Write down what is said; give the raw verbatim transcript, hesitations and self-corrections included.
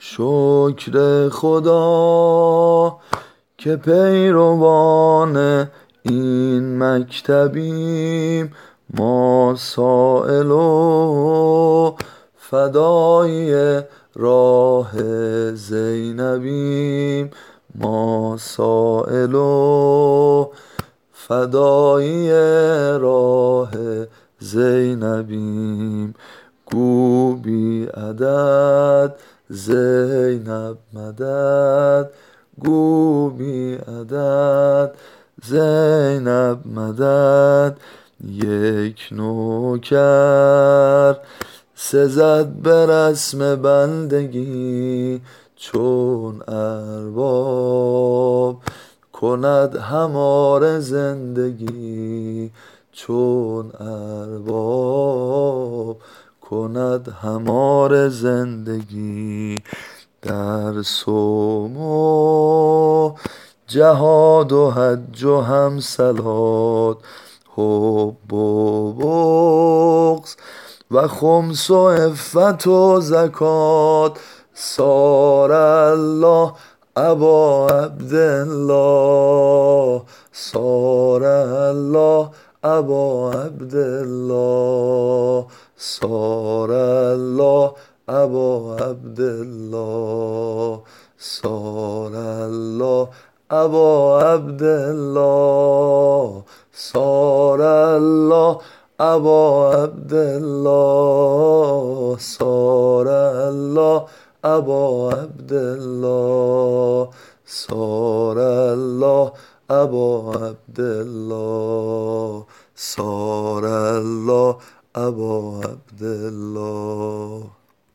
شکر خدا که پیروان این مکتبیم، ما سائل و فدای راه زینبیم. ما سائل و فدای راه زینبیم. گو بی عدد زینب مدد، گو بی عدد زینب مدد. یک نوکر سزد به رسم بندگی، چون ارباب کند هماره زندگی. چون ارباب کند هماره زندگی. در صوم و جهاد و حج و هم صلات، حب و بغض و خمس و عفت و زکات. صار الله ابا عبدالله، صار الله ابا عبدالله، صار الله ابا عبدالله، صار الله ابا عبدالله، صار الله ابا عبدالله، صار الله ابا عبدالله، صار الله ابا عبدالله، صار الله ابا عبدالله.